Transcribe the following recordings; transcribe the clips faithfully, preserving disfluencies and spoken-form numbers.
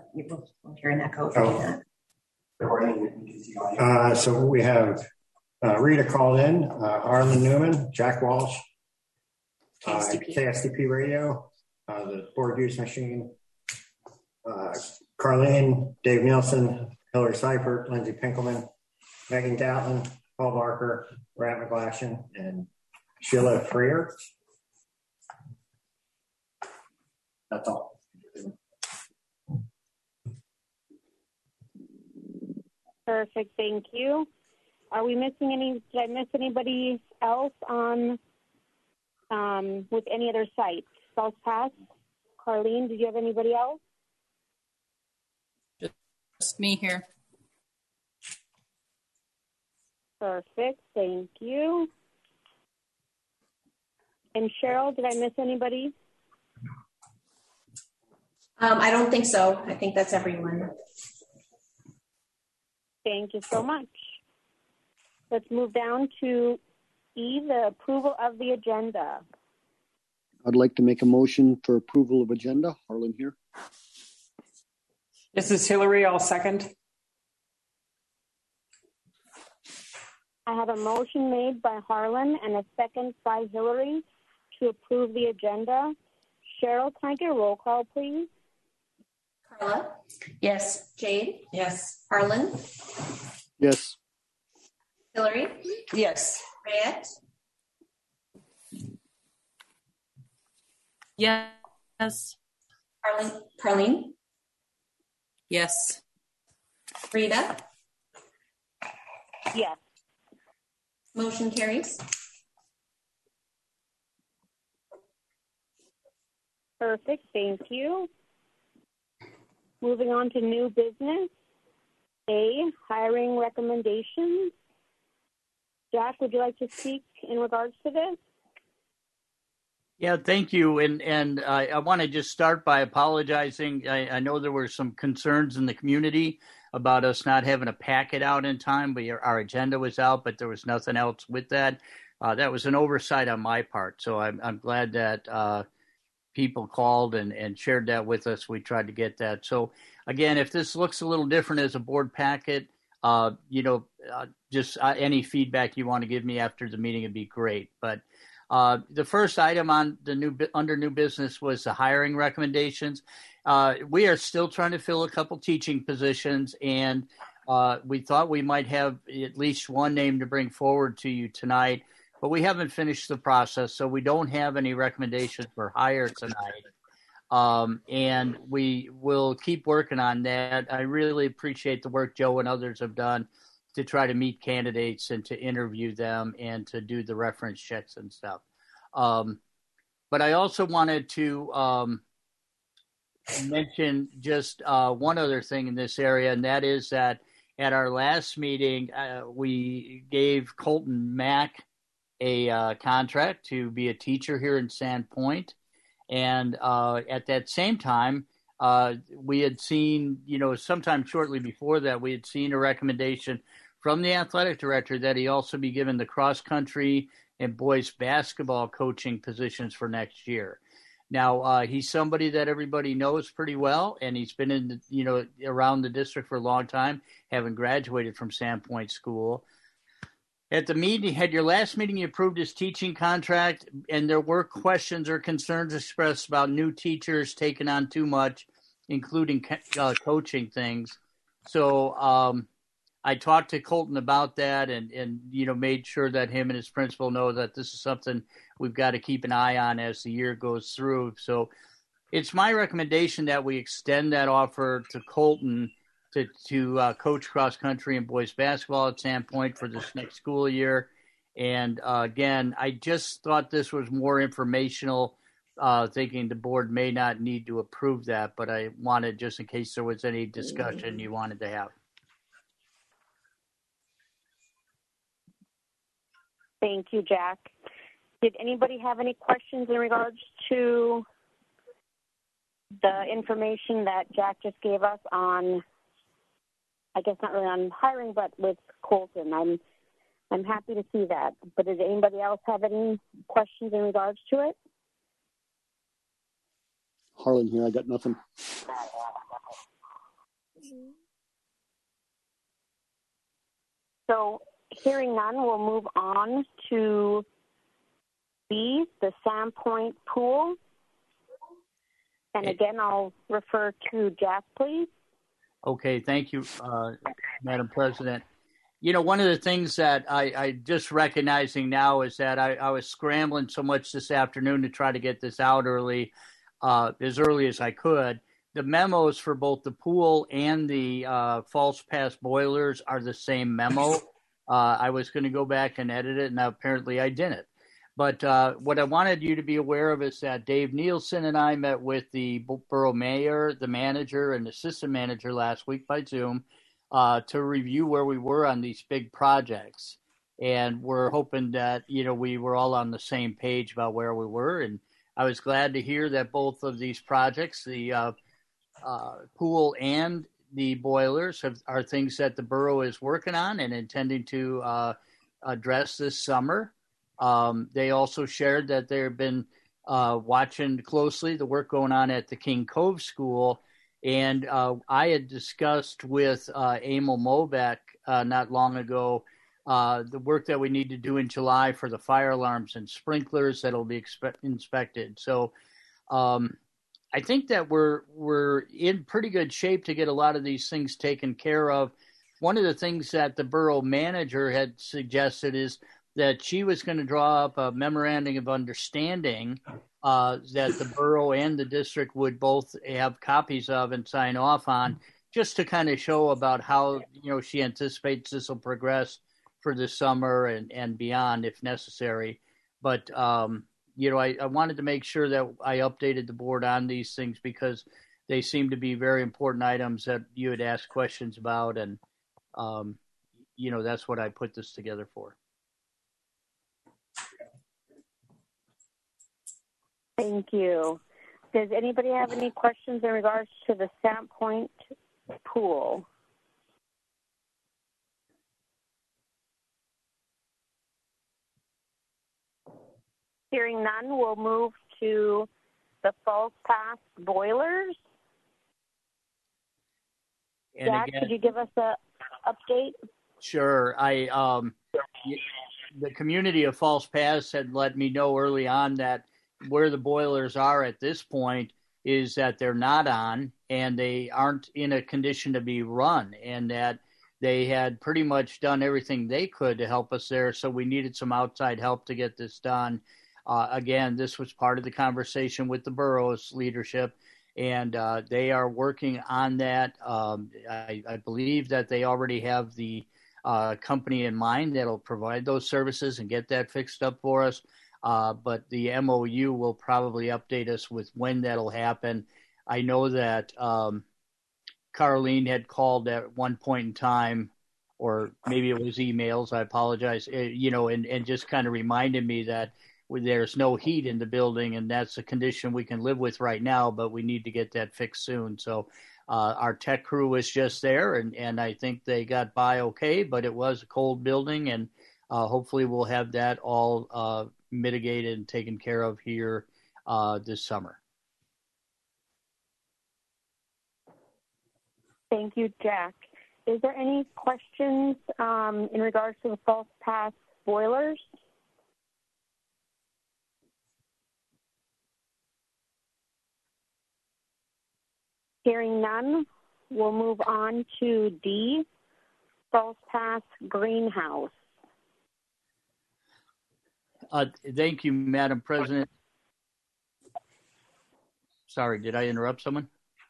you will hear in that code for Oh. that. Uh, so we have uh, Rita called in, uh, Harlan Newman, Jack Walsh, uh, K S D P Radio, uh, the board use machine, uh, Carlene, Dave Nielsen, Hillary Seifert, Lindsay Pinkelman, Megan Gatlin, Paul Barker, Rat McGlashan, and Sheila Freer. That's all. Perfect, thank you. Are we missing any, did I miss anybody else on, um, with any other sites? South Pass? Carlene, did you have anybody else? Just me here. Perfect, thank you. And Cheryl, did I miss anybody? Um, I don't think so. I think that's everyone. Thank you so much. Let's move down to E, the approval of the agenda. I'd like to make a motion for approval of agenda. Harlan here. This is Hillary. I'll second. I have a motion made by Harlan and a second by Hillary to approve the agenda. Cheryl, can I get a roll call, please? Carla? Yes. Jade? Yes. Harlan? Yes. Hillary? Yes. Rayette? Yes. Carlene? Carlene? Yes. Rita? Yes. Motion carries. Perfect, thank you. Moving on to new business. A, hiring recommendations. Jack, would you like to speak in regards to this? Yeah, thank you. And and uh, I want to just start by apologizing. I, I know there were some concerns in the community about us not having a packet out in time. We, our agenda was out, but there was nothing else with that. Uh, that was an oversight on my part. So I'm, I'm glad that uh, people called and, and shared that with us. We tried to get that. So again, if this looks a little different as a board packet, uh, you know, uh, just uh, any feedback you want to give me after the meeting would be great. But Uh, the first item on the new under new business was the hiring recommendations. Uh, we are still trying to fill a couple teaching positions, and uh, we thought we might have at least one name to bring forward to you tonight, but we haven't finished the process, so we don't have any recommendations for hire tonight. Um, and we will keep working on that. I really appreciate the work Joe and others have done to try to meet candidates and to interview them and to do the reference checks and stuff. Um, but I also wanted to um, mention just uh, one other thing in this area, and that is that at our last meeting, uh, we gave Colton Mack a uh, contract to be a teacher here in Sandpoint. And uh, at that same time, Uh, we had seen, you know, sometime shortly before that, we had seen a recommendation from the athletic director that he also be given the cross country and boys basketball coaching positions for next year. Now, uh, he's somebody that everybody knows pretty well, and he's been in, the, you know, around the district for a long time, having graduated from Sandpoint School. At the meeting, had your last meeting, you approved his teaching contract, and there were questions or concerns expressed about new teachers taking on too much, including uh, coaching things. So um, I talked to Colton about that and, and, you know, made sure that him and his principal know that this is something we've got to keep an eye on as the year goes through. So it's my recommendation that we extend that offer to Colton to, to uh, coach cross country and boys basketball at Sandpoint for this next school year. And uh, again, I just thought this was more informational, uh, thinking the board may not need to approve that, but I wanted, just in case there was any discussion you wanted to have. Thank you, Jack. Did anybody have any questions in regards to the information that Jack just gave us on, I guess not really on hiring, but with Colton? I'm I'm happy to see that. But does anybody else have any questions in regards to it? Harlan here. I got nothing. So hearing none, we'll move on to B, the Sandpoint Pool. And again, I'll refer to Jack, please. Okay, thank you, uh, Madam President. You know, one of the things that I, I just recognizing now is that I, I was scrambling so much this afternoon to try to get this out early, uh, as early as I could. The memos for both the pool and the uh, false pass boilers are the same memo. Uh, I was going to go back and edit it, and apparently I didn't. But uh, what I wanted you to be aware of is that Dave Nielsen and I met with the borough mayor, the manager, and assistant manager last week by Zoom uh, to review where we were on these big projects. And we're hoping that, you know, we were all on the same page about where we were. And I was glad to hear that both of these projects, the uh, uh, pool and the boilers, have, are things that the borough is working on and intending to uh, address this summer. Um, they also shared that they've been uh, watching closely the work going on at the King Cove School. And uh, I had discussed with uh, Emil Mobeck uh, not long ago uh, the work that we need to do in July for the fire alarms and sprinklers that will be expe- inspected. So um, I think that we're we're in pretty good shape to get a lot of these things taken care of. One of the things that the borough manager had suggested is that she was going to draw up a memorandum of understanding uh, that the borough and the district would both have copies of and sign off on, just to kind of show about how, you know, she anticipates this will progress for the summer and, and beyond if necessary. But, um, you know, I, I wanted to make sure that I updated the board on these things because they seem to be very important items that you had asked questions about. And, um, you know, that's what I put this together for. Thank you. Does anybody have any questions in regards to the Sandpoint Pool? Hearing none, we'll move to the false pass boilers. And Jack, again, could you give us a update? Sure. I um, the community of False Pass had let me know early on that where the boilers are at this point is that they're not on and they aren't in a condition to be run, and that they had pretty much done everything they could to help us there. So we needed some outside help to get this done. Uh, again, this was part of the conversation with the borough's leadership, and uh, they are working on that. Um, I, I believe that they already have the uh, company in mind that'll provide those services and get that fixed up for us. Uh, but the M O U will probably update us with when that'll happen. I know that um, Carlene had called at one point in time, or maybe it was emails, I apologize, uh, you know, and, and just kind of reminded me that there's no heat in the building, and that's a condition we can live with right now, but we need to get that fixed soon. So uh, our tech crew was just there, and, and I think they got by okay, but it was a cold building, and uh, hopefully we'll have that all uh, mitigated and taken care of here uh, this summer. Thank you, Jack. Is there any questions um, in regards to the false pass boilers? Hearing none, we'll move on to D, false pass greenhouse. Uh, thank you, Madam President. Sorry, did I interrupt someone?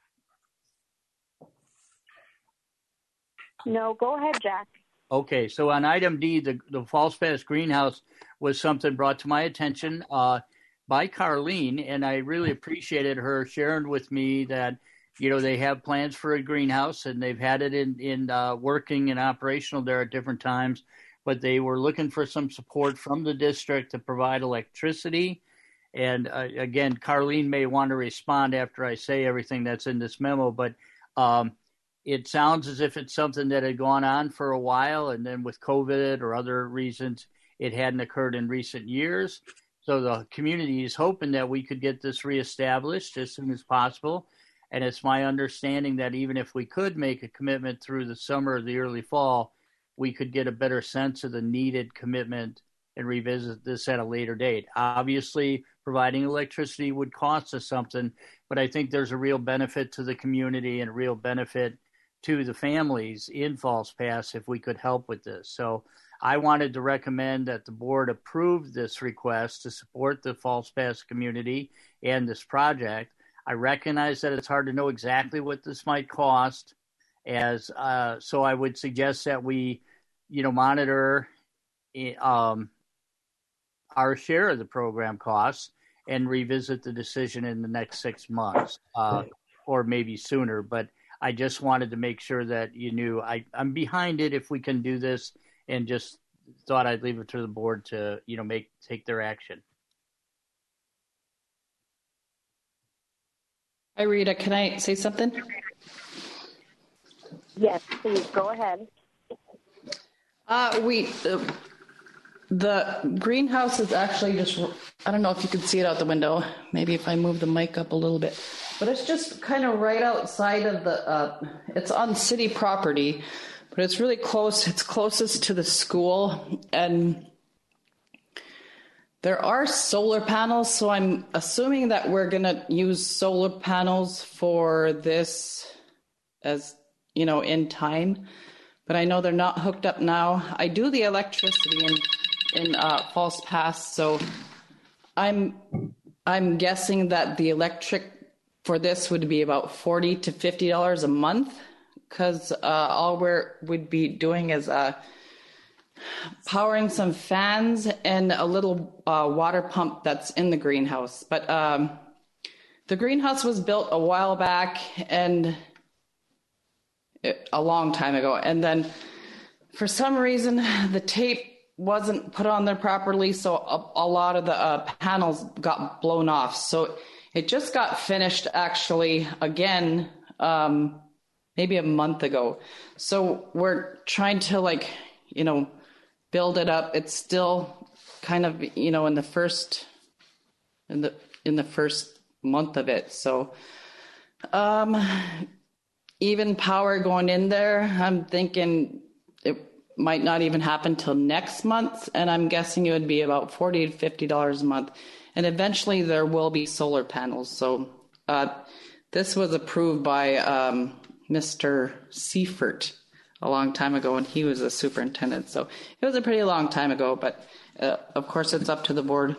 No, go ahead, Jack. Okay, so on item D, the, the false pass greenhouse was something brought to my attention uh, by Carlene, and I really appreciated her sharing with me that, you know, they have plans for a greenhouse, and they've had it in, in uh, working and operational there at different times, but they were looking for some support from the district to provide electricity. And uh, again, Carlene may want to respond after I say everything that's in this memo, but um, it sounds as if it's something that had gone on for a while, and then with COVID or other reasons, it hadn't occurred in recent years. So the community is hoping that we could get this reestablished as soon as possible. And it's my understanding that even if we could make a commitment through the summer or the early fall, we could get a better sense of the needed commitment and revisit this at a later date. Obviously, providing electricity would cost us something, but I think there's a real benefit to the community and a real benefit to the families in Falls Pass if we could help with this. So I wanted to recommend that the board approve this request to support the Falls Pass community and this project. I recognize that it's hard to know exactly what this might cost, as uh, so I would suggest that we, you know, monitor um, our share of the program costs and revisit the decision in the next six months uh, or maybe sooner. But I just wanted to make sure that you knew I, I'm behind it if we can do this, and just thought I'd leave it to the board to, you know, make take their action. Hi, Rita. Can I say something? Yes, please go ahead. Uh, we the, the greenhouse is actually just, I don't know if you can see it out the window. Maybe if I move the mic up a little bit, but it's just kind of right outside of the, uh, it's on city property, but it's really close. It's closest to the school, and there are solar panels. So I'm assuming that we're going to use solar panels for this as, you know, in time, but I know they're not hooked up now. I do the electricity in, in uh, Falls Pass. So I'm, I'm guessing that the electric for this would be about forty to fifty dollars a month, because uh, all we're would be doing is uh, powering some fans and a little uh, water pump that's in the greenhouse. But um, the greenhouse was built a while back, and it, a long time ago. And then for some reason, the tape wasn't put on there properly, so a, a lot of the uh, panels got blown off. So it just got finished actually again, um, maybe a month ago. So we're trying to, like, you know, build it up. It's still kind of, you know, in the first, in the, in the first month of it. So, um, even power going in there, I'm thinking it might not even happen till next month. And I'm guessing it would be about forty to fifty dollars a month. And eventually there will be solar panels. So uh, this was approved by um, Mister Seifert a long time ago, and he was a superintendent. So it was a pretty long time ago, but uh, of course it's up to the board.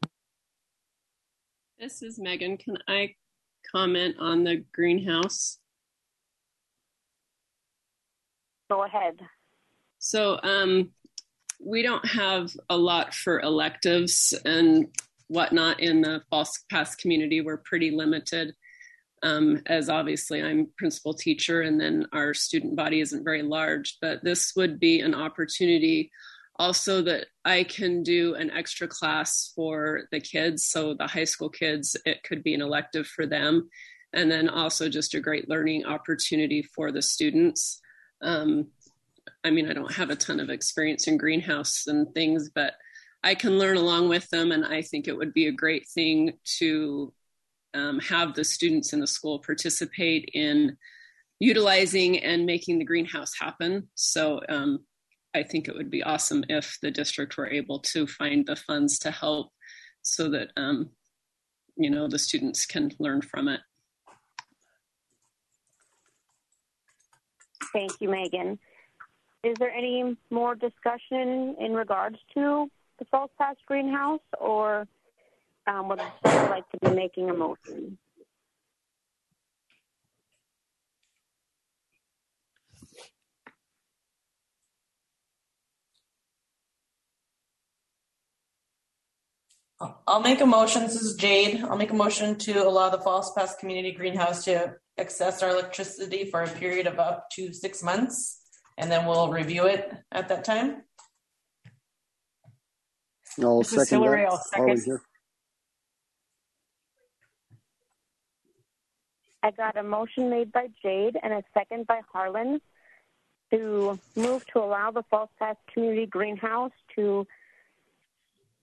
This is Megan. Can I comment on the greenhouse? Go ahead. So um, we don't have a lot for electives and whatnot in the Falls Pass community. We're pretty limited, um, as obviously I'm principal teacher, and then our student body isn't very large, but this would be an opportunity also that I can do an extra class for the kids. So the high school kids, it could be an elective for them. And then also just a great learning opportunity for the students. Um, I mean, I don't have a ton of experience in greenhouse and things, but I can learn along with them. And I think it would be a great thing to um, have the students in the school participate in utilizing and making the greenhouse happen. So um, I think it would be awesome if the district were able to find the funds to help so that, um, you know, the students can learn from it. Thank you, Megan. Is there any more discussion in regards to the Falls Pass greenhouse, or um, would someone like to be making a motion? I'll make a motion. This is Jade. I'll make a motion to allow the Falls Pass Community Greenhouse to access our electricity for a period of up to six months, and then we'll review it at that time. I'll This is second Hillary. that. I'll Harlan second. here. I got a motion made by Jade and a second by Harlan to move to allow the Falls Pass Community Greenhouse to,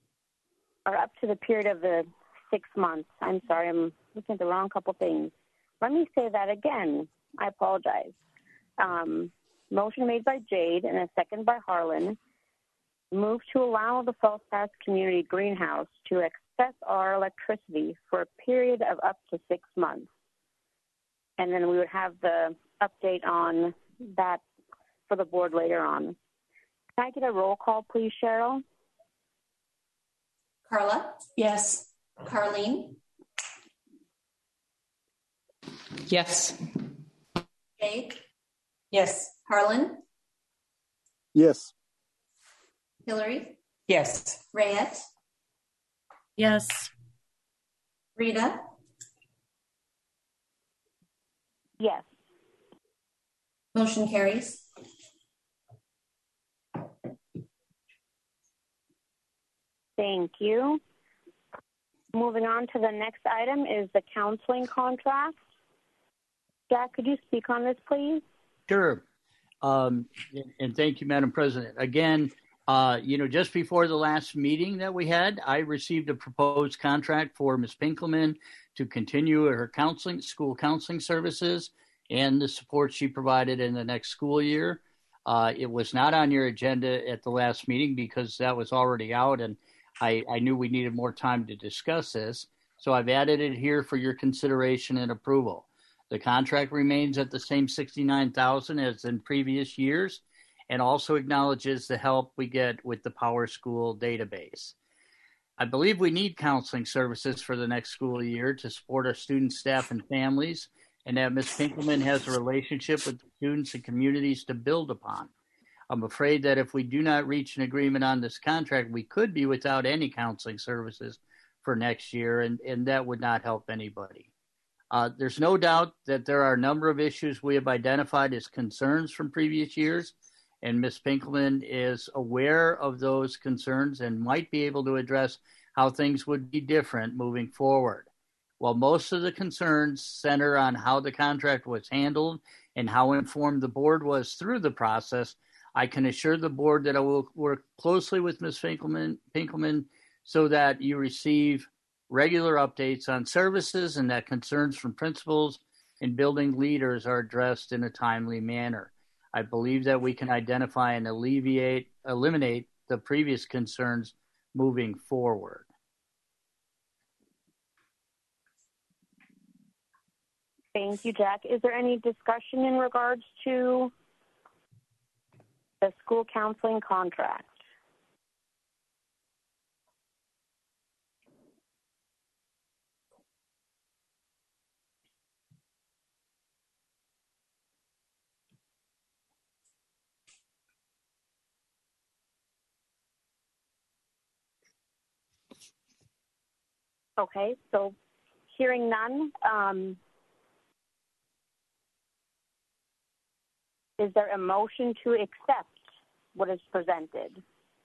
or up to the period of the six months. I'm sorry, I'm looking at the wrong couple things. let me say that again. I apologize. Um, motion made by Jade and a second by Harlan. Move to allow the Falls Pass Community Greenhouse to access our electricity for a period of up to six months. And then we would have the update on that for the board later on. Can I get a roll call, please, Cheryl? Carla, Yes. Carleen, Yes. Jade, Yes. Harlan, Yes. Hillary, Yes. Rayette, Yes. Rita, Yes. motion carries. Thank you. Moving on to the next item is the counseling contract. Jack, could you speak on this, please? Sure. Um, and, and thank you, Madam President. Again, uh, you know, just before the last meeting that we had, I received a proposed contract for Miz Pinkelman to continue her counseling, school counseling services and the support she provided in the next school year. Uh, it was not on your agenda at the last meeting because that was already out, and I, I knew we needed more time to discuss this. So I've added it here for your consideration and approval. The contract remains at the same sixty-nine thousand dollars as in previous years and also acknowledges the help we get with the Power School database. I believe we need counseling services for the next school year to support our students, staff, and families, and that Miz Pinkelman has a relationship with the students and communities to build upon. I'm afraid that if we do not reach an agreement on this contract, we could be without any counseling services for next year, and, and that would not help anybody. Uh, there's no doubt that there are a number of issues we have identified as concerns from previous years, and Miz Pinkelman is aware of those concerns and might be able to address how things would be different moving forward. While most of the concerns center on how the contract was handled and how informed the board was through the process, I can assure the board that I will work closely with Miz Pinkelman, Pinkelman so that you receive regular updates on services and that concerns from principals and building leaders are addressed in a timely manner. I believe that we can identify and alleviate, eliminate the previous concerns moving forward. Thank you, Jack. Is there any discussion in regards to the school counseling contract? Okay, so hearing none, um, is there a motion to accept what is presented?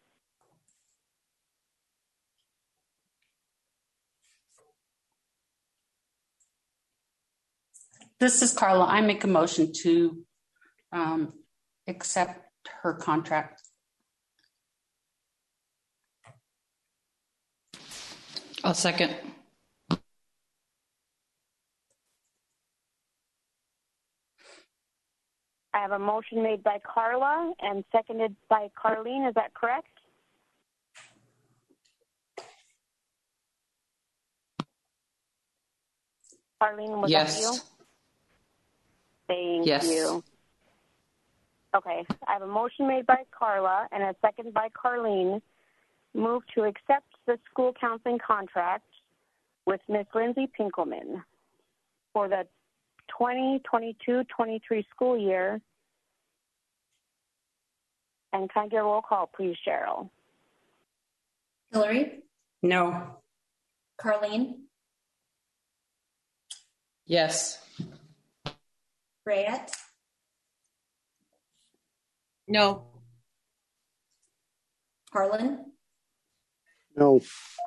This is Carla. I make a motion to um, accept her contract. I'll second. I have a motion made by Carla and seconded by Carleen. Is that correct? Carleen, was Yes. that you? Thank Yes. you. Okay, I have a motion made by Carla and a second by Carleen. Move to accept the school counseling contract with Miz Lindsay Pinkelman for the twenty twenty-two twenty-three school year. And can I get a roll call, please, Cheryl? Hillary, No. Carleen, Yes. Rayette, No. Harlan, No.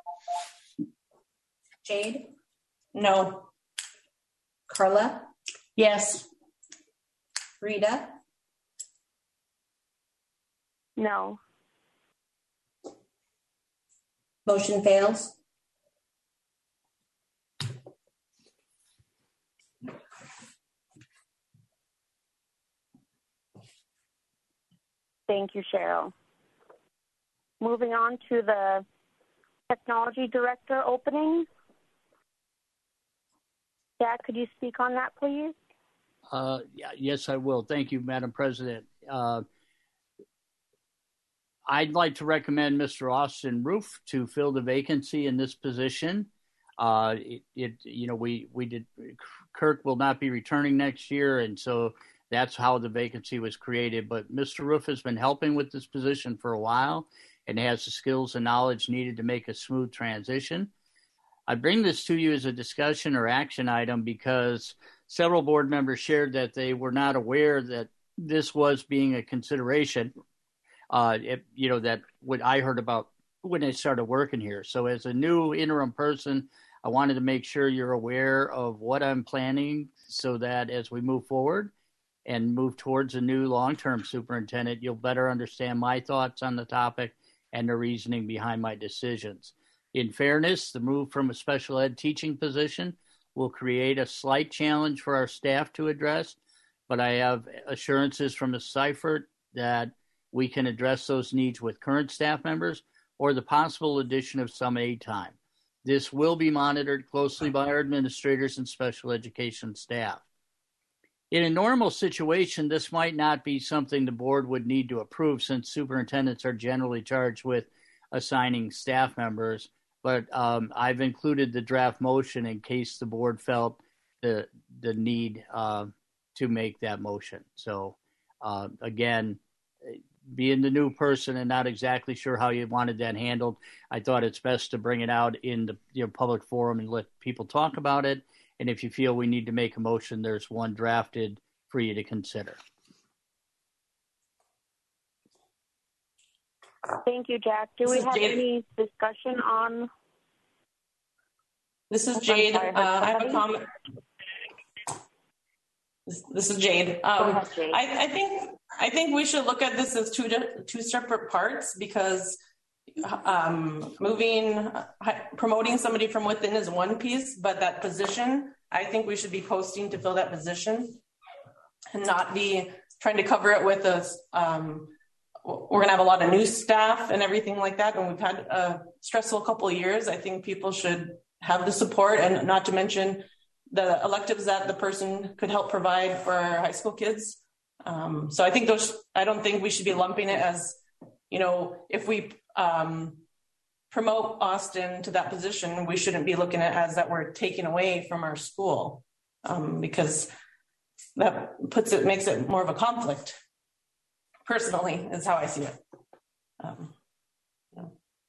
Jade, No. Carla, Yes. Rita, No. motion fails. Thank you, Cheryl. Moving on to the technology director opening. Jack, could you speak on that, please? Uh, yeah, yes, I will. Thank you, Madam President. Uh, I'd like to recommend Mister Austin Roof to fill the vacancy in this position. Uh, it, it, you know, we, we did, Kirk will not be returning next year. And so that's how the vacancy was created. But Mister Roof has been helping with this position for a while and has the skills and knowledge needed to make a smooth transition. I bring this to you as a discussion or action item because several board members shared that they were not aware that this was being a consideration. Uh, it, you know, that what I heard about when I started working here. So as a new interim person, I wanted to make sure you're aware of what I'm planning so that as we move forward and move towards a new long-term superintendent, you'll better understand my thoughts on the topic and the reasoning behind my decisions. In fairness, the move from a special ed teaching position will create a slight challenge for our staff to address, but I have assurances from Miz Seifert that we can address those needs with current staff members or the possible addition of some aid time. This will be monitored closely by our administrators and special education staff. In a normal situation, this might not be something the board would need to approve since superintendents are generally charged with assigning staff members, but um, I've included the draft motion in case the board felt the, the need uh, to make that motion. So uh, again, being the new person and not exactly sure how you wanted that handled, I thought it's best to bring it out in the you know, public forum and let people talk about it. And if you feel we need to make a motion, there's one drafted for you to consider. Thank you, Jack. Do This we is have Jade. any discussion on? This is I'm Jade. sorry, Uh, I have a somebody? comment. This, this is Jade. Go Um, ahead, Jade. I, I think I think we should look at this as two di- two separate parts because um, moving uh, promoting somebody from within is one piece, but that position I think we should be posting to fill that position and not be trying to cover it with a. Um, we're going to have a lot of new staff and everything like that, and we've had a stressful couple of years. I think people should have the support, and not to mention the electives that the person could help provide for our high school kids. Um, so I think those, I don't think we should be lumping it as, you know, if we um, promote Austin to that position, we shouldn't be looking at it as that we're taking away from our school um, because that puts it, makes it more of a conflict. Personally, is how I see it. Um, yeah.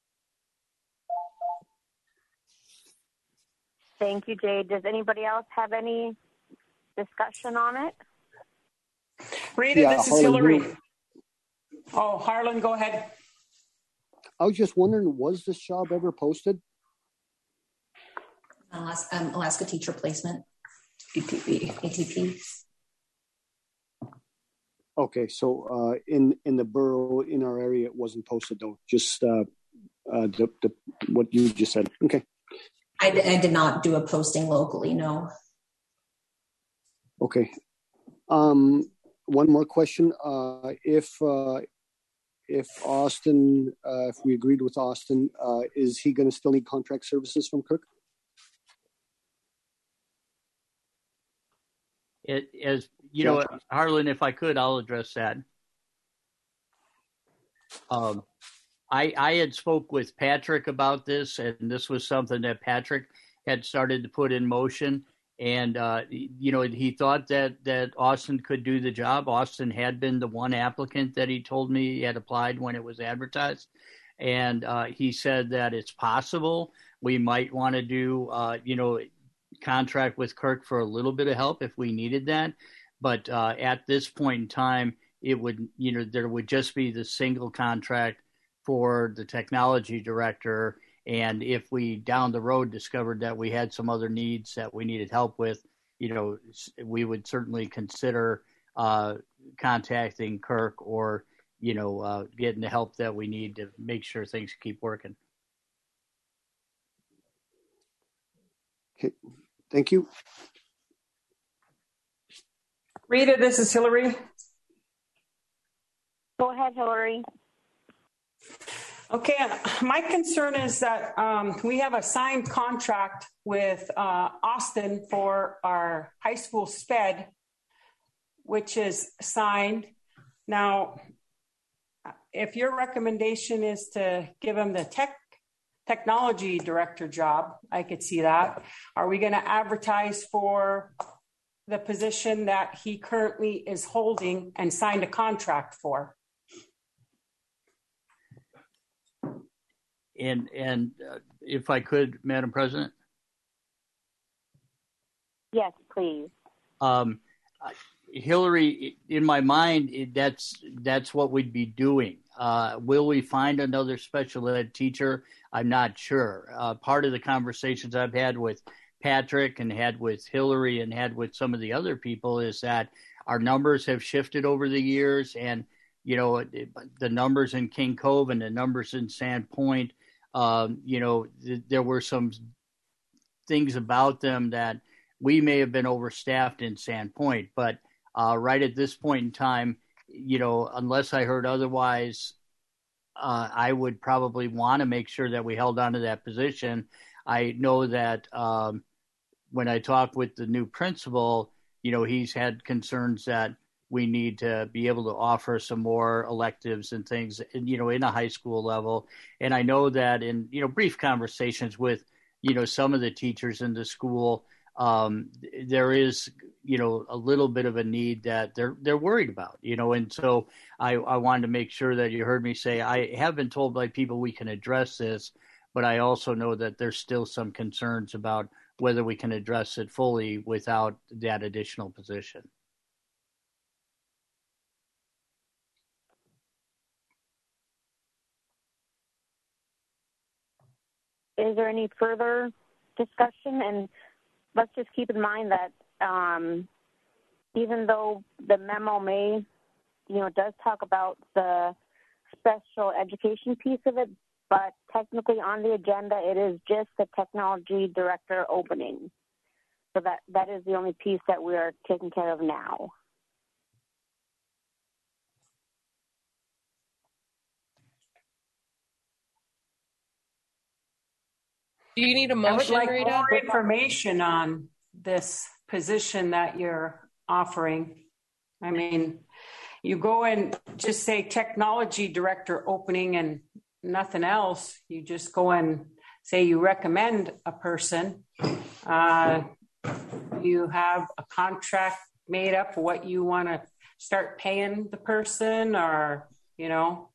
Thank you, Jade. Does anybody else have any discussion on it? Rita, Yeah, this is Harlan, Hillary. you- Oh, Harlan, go ahead. I was just wondering, was this job ever posted? Alaska, um, Alaska Teacher Placement, A T P. A T P. Okay, so uh, in in the borough, in our area, it wasn't posted though. Just uh, uh, the, the what you just said. Okay. I, I did not do a posting locally, no. Okay. Um, one more question. Uh, if uh, if Austin, uh, if we agreed with Austin, uh, is he going to still need contract services from Kirk? It as you know, Harlan, if I could, I'll address that. Um, I I had spoke with Patrick about this, and this was something that Patrick had started to put in motion. And uh, you know, he thought that that Austin could do the job. Austin had been the one applicant that he told me he had applied when it was advertised, and uh, he said that it's possible we might want to do, uh, you know. contract with Kirk for a little bit of help if we needed that. But uh, at this point in time, it would, you know, there would just be the single contract for the technology director. And if we down the road discovered that we had some other needs that we needed help with, you know, we would certainly consider uh, contacting Kirk or, you know, uh, getting the help that we need to make sure things keep working. Okay, thank you. Rita, this is Hillary. Go ahead, ahead, Hillary. Okay, my concern is that um, we have a signed contract with uh, Austin for our high school sped, which is signed. Now, if your recommendation is to give him the tech technology director job, I could see that. Are we going to advertise for the position that he currently is holding and signed a contract for? And and uh, if I could, Madam President. Yes, please. Um, Hillary, in my mind, that's that's what we'd be doing. Uh, will we find another special ed teacher? I'm not sure. Uh, part of the conversations I've had with Patrick and had with Hillary and had with some of the other people is that our numbers have shifted over the years, and you know the numbers in King Cove and the numbers in Sandpoint. Um, you know, th- there were some things about them that we may have been overstaffed in Sandpoint, but uh, right at this point in time, you know, unless I heard otherwise, uh, I would probably want to make sure that we held on to that position. I know that um, when I talked with the new principal, you know, he's had concerns that we need to be able to offer some more electives and things, you know, in a high school level. And I know that in, you know, brief conversations with, you know, some of the teachers in the school, um, there is, you know, a little bit of a need that they're, they're worried about, you know, and so I, I wanted to make sure that you heard me say, I have been told by people we can address this, but I also know that there's still some concerns about whether we can address it fully without that additional position. Is there any further discussion? And let's just keep in mind that um, even though the memo may, you know, does talk about the special education piece of it, but technically on the agenda, it is just the technology director opening. So that, that is the only piece that we are taking care of now. Do you need a motion, I would like Rita? more information on this position that you're offering. I mean, you go and just say technology director opening and nothing else. You just go and say you recommend a person. Uh, you have a contract made up for what you want to start paying the person, or, you know.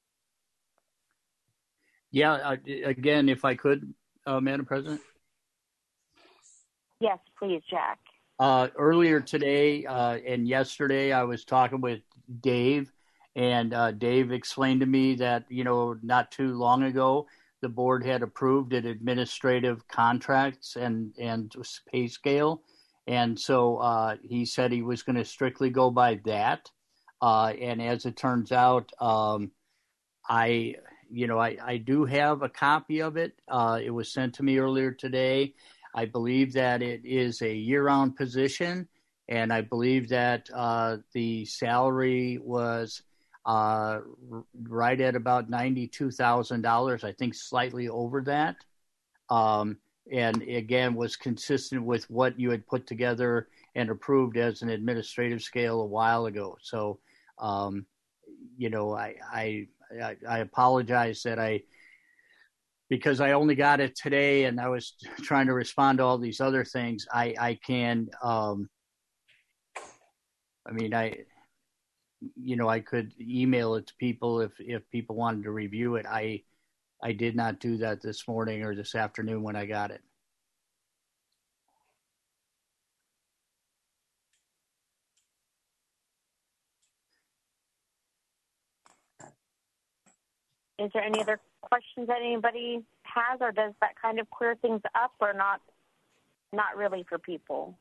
Yeah, uh, again, if I could, uh, Madam President. Yes, please, Jack. Uh, earlier today uh, and yesterday, I was talking with Dave, and uh, Dave explained to me that, you know, not too long ago, the board had approved an administrative contracts and, and pay scale. And so uh, he said he was going to strictly go by that. Uh, and as it turns out, um, I, you know, I, I do have a copy of it. Uh, it was sent to me earlier today. I believe that it is a year-round position, and I believe that uh, the salary was uh, r- right at about ninety-two thousand dollars, I think slightly over that. Um, and again, was consistent with what you had put together and approved as an administrative scale a while ago. So, um, you know, I, I, I, I apologize that I, because I only got it today and I was trying to respond to all these other things. I, I can, um, I mean, I, you know, I could email it to people if, if people wanted to review it. I, I did not do that this morning or this afternoon when I got it. Is there any other questions that anybody has, or does that kind of clear things up, or not? Not really for people.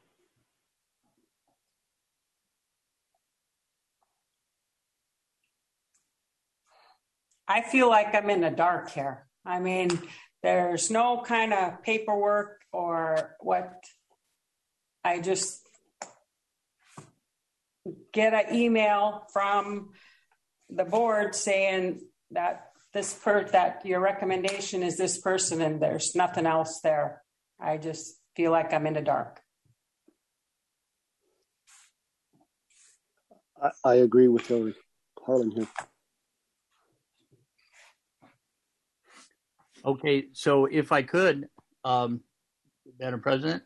I feel like I'm in the dark here. I mean, there's no kind of paperwork or what. I just get an email from the board saying that this per that your recommendation is this person and there's nothing else there. I just feel like I'm in the dark. I, I agree with Hillary Harlan here. Okay, so if I could, um, Madam President.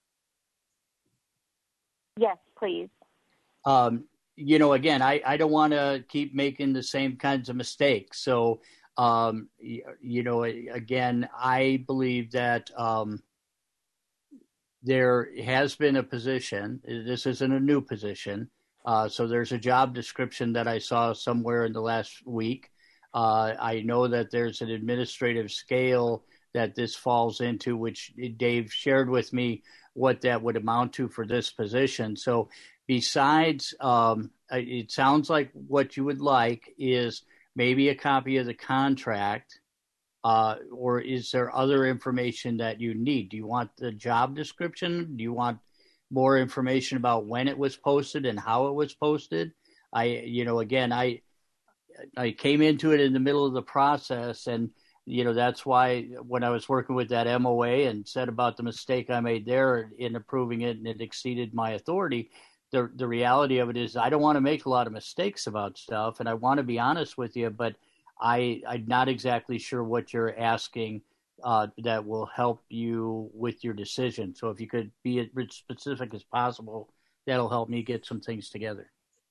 Yes, please. Um, you know, again, I, I don't want to keep making the same kinds of mistakes. So, um, you, you know, again, I believe that um, there has been a position. This isn't a new position. Uh, so there's a job description that I saw somewhere in the last week. Uh, I know that there's an administrative scale that this falls into, which Dave shared with me what that would amount to for this position. So besides, um, it sounds like what you would like is maybe a copy of the contract, uh, or is there other information that you need? Do you want the job description? Do you want more information about when it was posted and how it was posted? I, you know, again, I, I came into it in the middle of the process, and, you know, that's why when I was working with that M O A and said about the mistake I made there in approving it and it exceeded my authority, the the reality of it is I don't want to make a lot of mistakes about stuff, and I want to be honest with you, but I, I'm not exactly sure what you're asking uh, that will help you with your decision. So if you could be as specific as possible, that'll help me get some things together.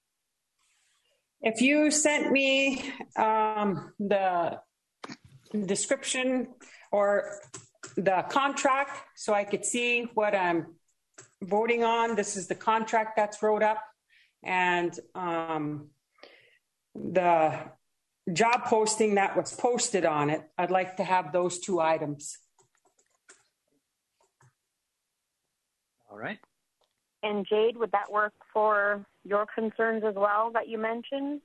If you sent me um, the description or the contract so I could see what I'm voting on, this is the contract that's wrote up, and um, the job posting that was posted on it, I'd like to have those two items. All right. And Jade, would that work for your concerns as well that you mentioned?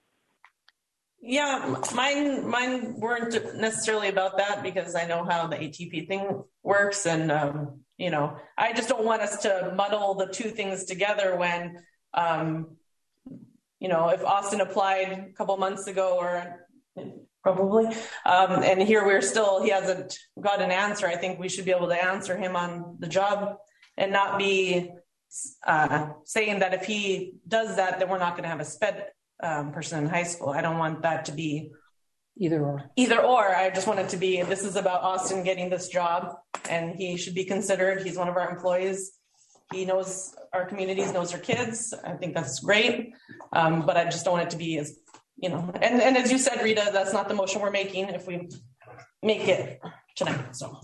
Yeah, mine mine weren't necessarily about that because I know how the A T P thing works, and um, you know, I just don't want us to muddle the two things together when, um, you know, if Austin applied a couple months ago or probably, um, and here we're still, he hasn't got an answer. I think we should be able to answer him on the job and not be uh, saying that if he does that, then we're not going to have a sped um, person in high school. I don't want that to be Either or. either or. I just want it to be, this is about Austin getting this job, and he should be considered. He's one of our employees. He knows our communities, knows our kids. I think that's great. Um, but I just don't want it to be as, you know, and, and as you said, Rita, that's not the motion we're making if we make it tonight. So.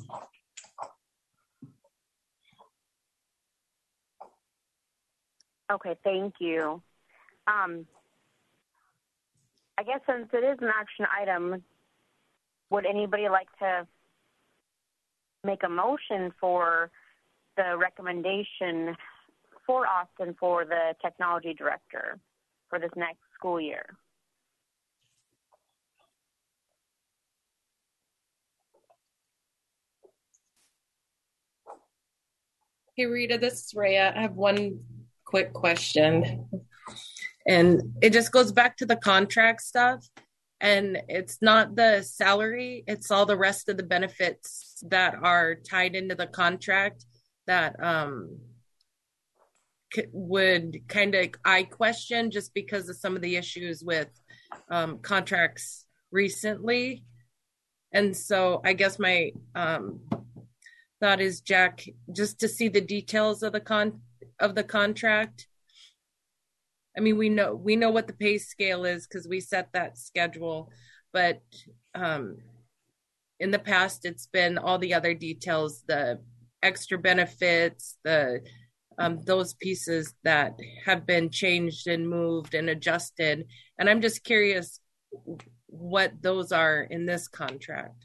Okay, thank you. Um, I guess since it is an action item, would anybody like to make a motion for the recommendation for Austin for the technology director for this next school year? Hey, Rita, this is Rhea. I have one quick question. And it just goes back to the contract stuff. And it's not the salary, it's all the rest of the benefits that are tied into the contract that um, c- would kind of, I question just because of some of the issues with um, contracts recently. And so I guess my um, thought is, Jack, just to see the details of the con of the contract. I mean, we know we know what the pay scale is because we set that schedule, but um, in the past, it's been all the other details, the extra benefits, the um, those pieces that have been changed and moved and adjusted. And I'm just curious what those are in this contract.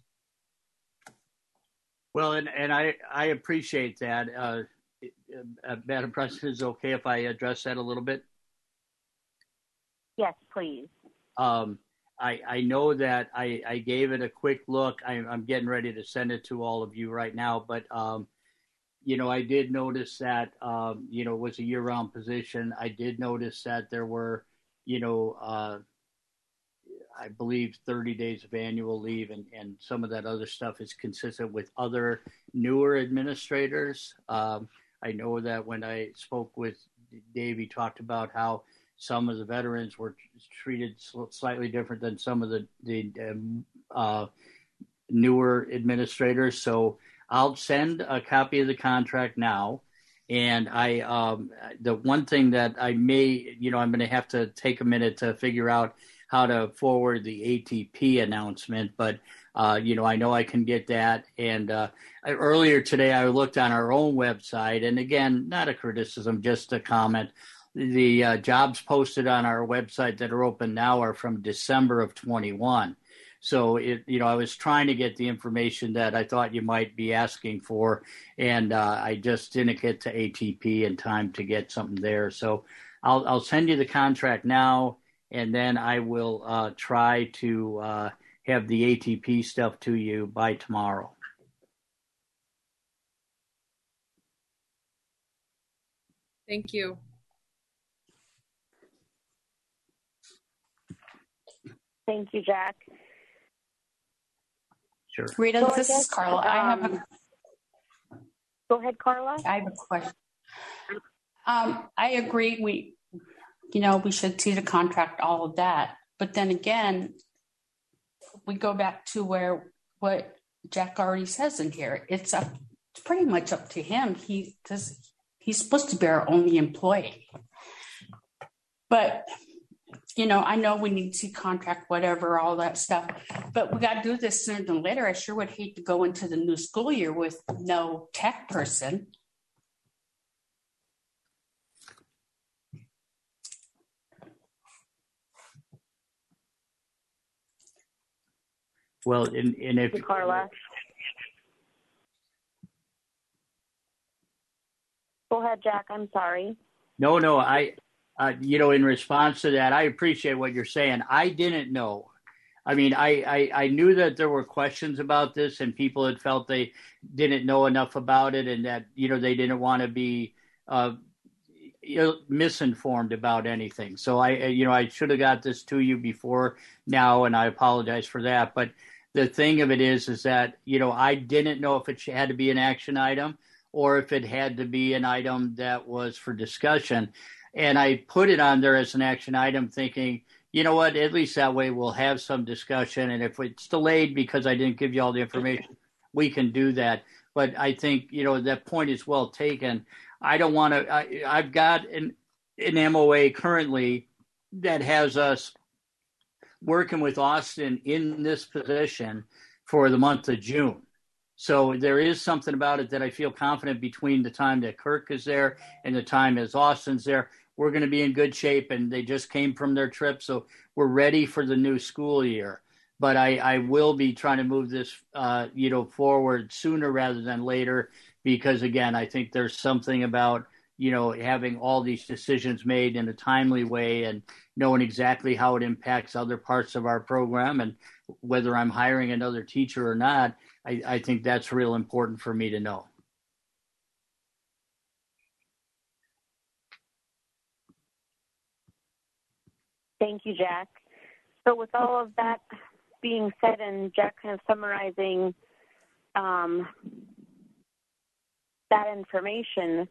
Well, and, and I, I appreciate that. Uh, uh, Madam President, is it okay if I address that a little bit? Yes, please. Um, I, I know that I, I gave it a quick look. I, I'm getting ready to send it to all of you right now. But, um, you know, I did notice that, um, you know, it was a year-round position. I did notice that there were, you know, uh, I believe, thirty days of annual leave, and, and some of that other stuff is consistent with other newer administrators. Um, I know that when I spoke with Dave, he talked about how some of the veterans were treated slightly different than some of the, the um, uh, newer administrators. So I'll send a copy of the contract now. And I, um, the one thing that I may, you know, I'm going to have to take a minute to figure out how to forward the A T P announcement, but, uh, you know, I know I can get that. And uh, earlier today, I looked on our own website, and again, not a criticism, just a comment. The uh, jobs posted on our website that are open now are from December of twenty-one. So, it, you know, I was trying to get the information that I thought you might be asking for, and uh, I just didn't get to A T P in time to get something there. So I'll, I'll send you the contract now, and then I will uh, try to uh, have the A T P stuff to you by tomorrow. Thank you. Thank you, Jack. Sure. Rita, So I this guess, is Carla. I have a um, Go ahead, Carla. I have a question. Um, I agree. We, you know, we should see the contract, all of that. But then again, we go back to where what Jack already says in here. It's up. It's pretty much up to him. He does. He's supposed to be our only employee. But you know, I know we need to see contract, whatever, all that stuff, but we got to do this sooner than later. I sure would hate to go into the new school year with no tech person. Well, and, and if Carla. Go ahead, Jack. I'm sorry. No, no, I, uh, you know, in response to that, I appreciate what you're saying. I didn't know. I mean, I, I, I knew that there were questions about this and people had felt they didn't know enough about it and that, you know, they didn't want to be uh, you know, misinformed about anything. So I, you know, I should have got this to you before now, and I apologize for that. But the thing of it is, is that, you know, I didn't know if it had to be an action item or if it had to be an item that was for discussion. And I put it on there as an action item thinking, you know what, at least that way we'll have some discussion. And if it's delayed because I didn't give you all the information, we can do that. But I think, you know, that point is well taken. I don't want to, I've got an, an M O A currently that has us working with Austin in this position for the month of June. So there is something about it that I feel confident between the time that Kirk is there and the time as Austin's there, we're going to be in good shape, and they just came from their trip. So we're ready for the new school year. But I, I will be trying to move this, uh, you know, forward sooner rather than later, because again, I think there's something about, you know, having all these decisions made in a timely way and knowing exactly how it impacts other parts of our program and whether I'm hiring another teacher or not. I, I think that's real important for me to know. Thank you, Jack. So with all of that being said and Jack kind of summarizing um, that information,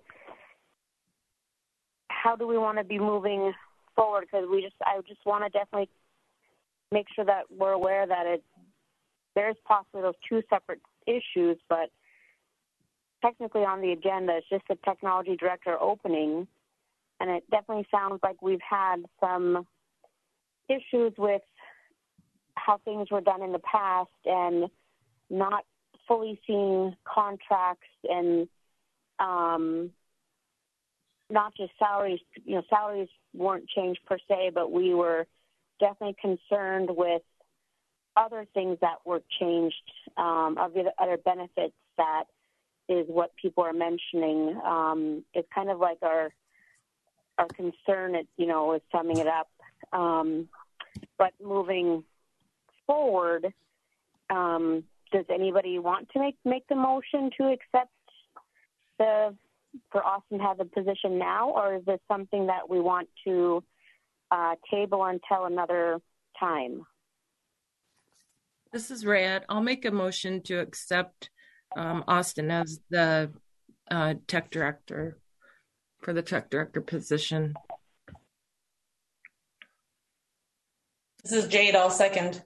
how do we want to be moving forward? Because we just, I just want to definitely make sure that we're aware that it, there's possibly those two separate issues, but technically on the agenda, it's just the technology director opening. And it definitely sounds like we've had some issues with how things were done in the past and not fully seeing contracts and um, not just salaries. You know, salaries weren't changed per se, but we were definitely concerned with other things that were changed, um, of the other benefits. That is what people are mentioning. Um, it's kind of like our our concern, it, you know, is summing it up. Um, but moving forward, um, does anybody want to make, make the motion to accept the, for Austin to have the position now, or is this something that we want to uh, table until another time? This is Rayette. I'll make a motion to accept um, Austin as the uh, tech director for the tech director position. This is Jade. I'll second.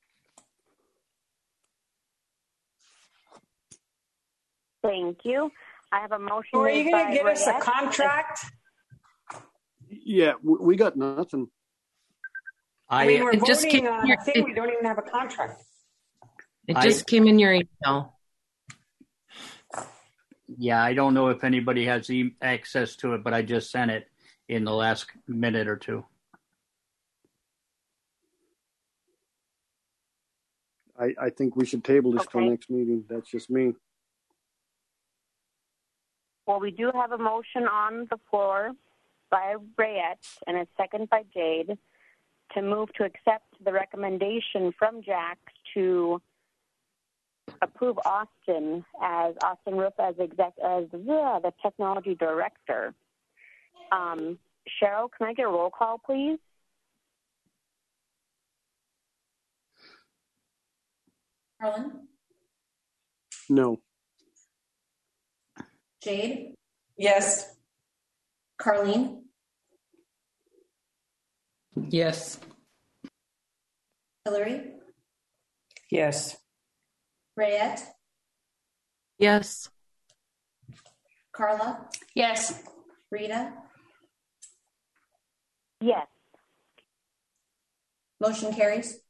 Thank you. I have a motion. Or are you made going by to get us a Rayette. contract? Yeah, w- we got nothing. I mean, we're It just voting came on here- a thing. We don't even have a contract. It I- just came in your email. Yeah, I don't know if anybody has e- access to it, but I just sent it in the last minute or two. I, I think we should table this till Okay. next meeting. That's just me. Well, we do have a motion on the floor by Rayette and a second by Jade to move to accept the recommendation from Jack to approve Austin as Austin Roof as exec as yeah, the technology director. Um, Cheryl, can I get a roll call, please? Harlan, No. Jade, Yes. Carleen, Yes. Hillary, Yes. Rayette, Yes. Carla, Yes. Rita. Yes. Motion carries.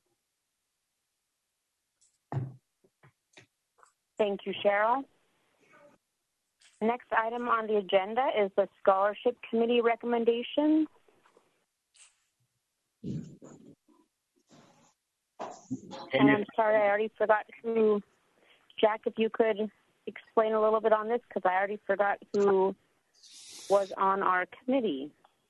Thank you, Cheryl. Next item on the agenda is the scholarship committee recommendation. And I'm sorry, I already forgot who, Jack, if you could explain a little bit on this, because I already forgot who was on our committee.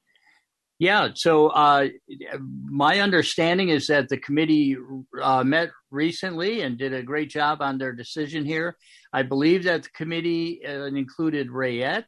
Yeah, so uh, my understanding is that the committee uh, met recently and did a great job on their decision here. I believe that the committee uh, included Rayette,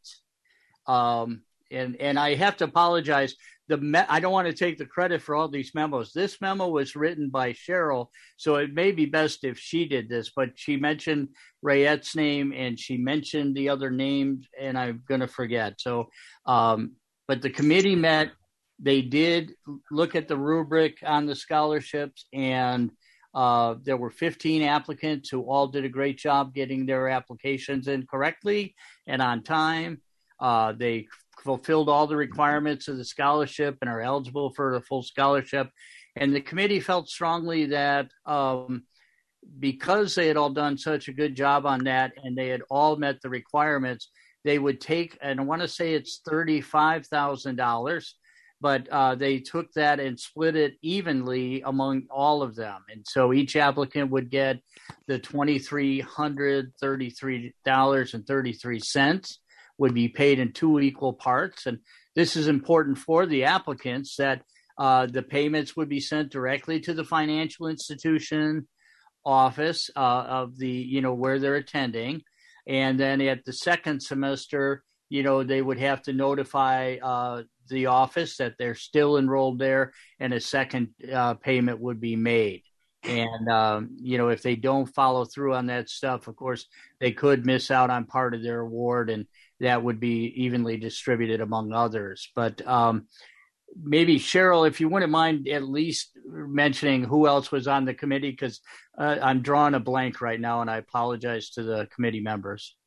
um, and and I have to apologize. The me- I don't want to take the credit for all these memos. This memo was written by Cheryl, so it may be best if she did this. But she mentioned Rayette's name and she mentioned the other names, and I'm going to forget. So, um, but the committee met. They did look at the rubric on the scholarships, and uh, there were fifteen applicants who all did a great job getting their applications in correctly and on time. Uh, they fulfilled all the requirements of the scholarship and are eligible for the full scholarship. And the committee felt strongly that um, because they had all done such a good job on that and they had all met the requirements, they would take, and I want to say it's thirty-five thousand dollars, but uh, they took that and split it evenly among all of them. And so each applicant would get the two thousand three hundred thirty-three dollars and thirty-three cents would be paid in two equal parts. And this is important for the applicants that uh, the payments would be sent directly to the financial institution office uh, of the, you know, where they're attending. And then at the second semester, you know, they would have to notify uh, the office that they're still enrolled there, and a second uh, payment would be made. And, um, you know, if they don't follow through on that stuff, of course, they could miss out on part of their award, and that would be evenly distributed among others. But um, maybe, Cheryl, if you wouldn't mind at least mentioning who else was on the committee, because uh, I'm drawing a blank right now, and I apologize to the committee members.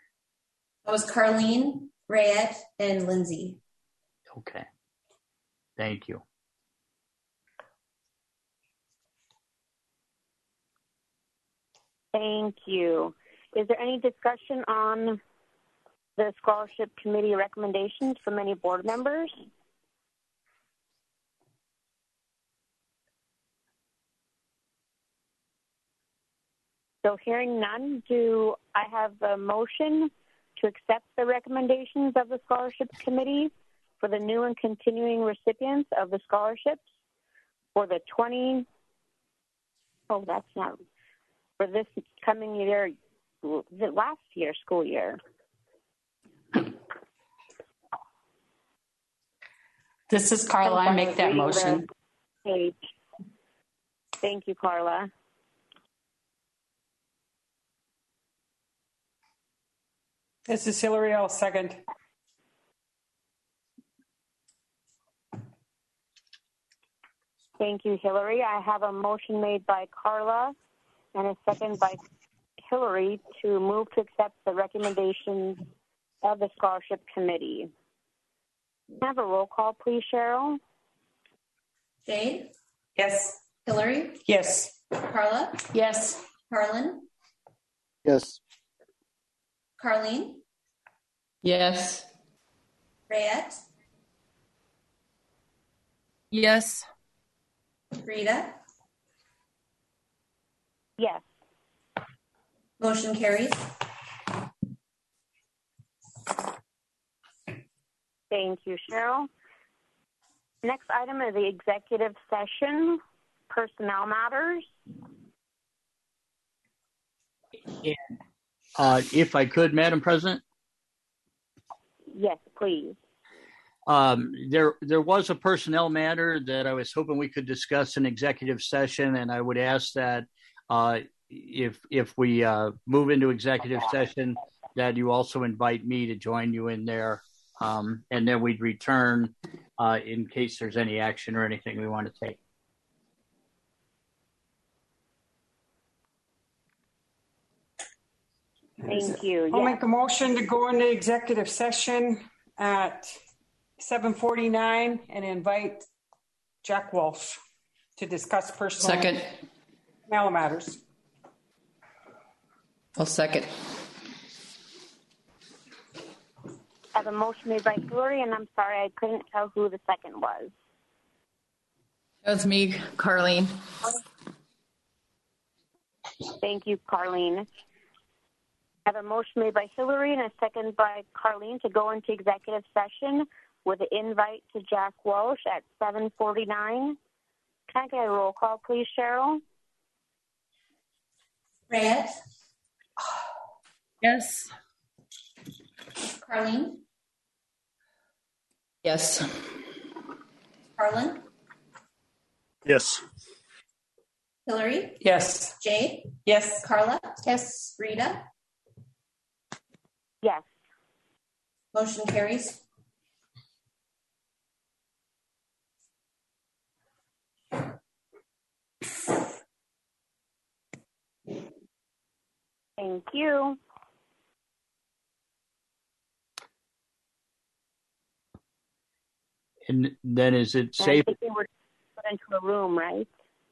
That was Carleen, Rayette, and Lindsay. Okay. Thank you. Thank you. Is there any discussion on the scholarship committee recommendations from any board members? So hearing none, do I have a motion to accept the recommendations of the scholarship committee for the new and continuing recipients of the scholarships for the twenty, oh, that's not, for this coming year, the last year, school year? This is Carla. I make that motion. Page. Thank you, Carla. This is Hillary. I'll second. Thank you, Hillary. I have a motion made by Carla and a second by Hillary to move to accept the recommendations of the scholarship committee. Can I have a roll call, please, Cheryl? Jade? Yes. Hillary? Yes. Carla? Yes. Harlan? Yes. Carleen? Yes. Rayette? Yes. Rita? Yes. Motion carries. Thank you, Cheryl. Next item is the executive session, personnel matters. Yeah. Uh, if I could, Madam President. Yes, please. Um, there, there was a personnel matter that I was hoping we could discuss in executive session, and I would ask that uh, if if we uh, move into executive session, that you also invite me to join you in there, um, and then we'd return uh, in case there's any action or anything we want to take. Thank you. I'll Yes. make a motion to go into executive session at seven forty-nine and invite Jack Walsh to discuss personal Second. personnel matters. I'll second. I have a motion made by Hillary, and I'm sorry, I couldn't tell who the second was. That was me, Carleen. Thank you, Carleen. I have a motion made by Hillary and a second by Carleen to go into executive session with an invite to Jack Walsh at seven forty-nine. Can I get a roll call, please, Cheryl? Rayette? Yes. Carleen? Yes. Harlan? Yes. Hillary? Yes. Jade? Yes. Carla? Yes. Rita? Yes. Motion carries. Thank you. And then is it And I safe? think we were put into a room, right?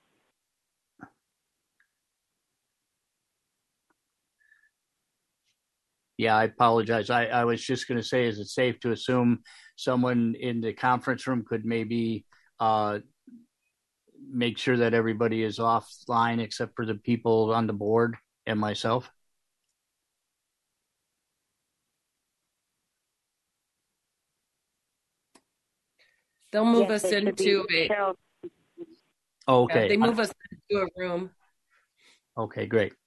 Yeah, I apologize. I, I was just going to say, is it safe to assume someone in the conference room could maybe uh, make sure that everybody is offline except for the people on the board and myself? They'll move Yes, us it should be into a. Cheryl. Okay. Yeah, they move us into a room. Okay, great.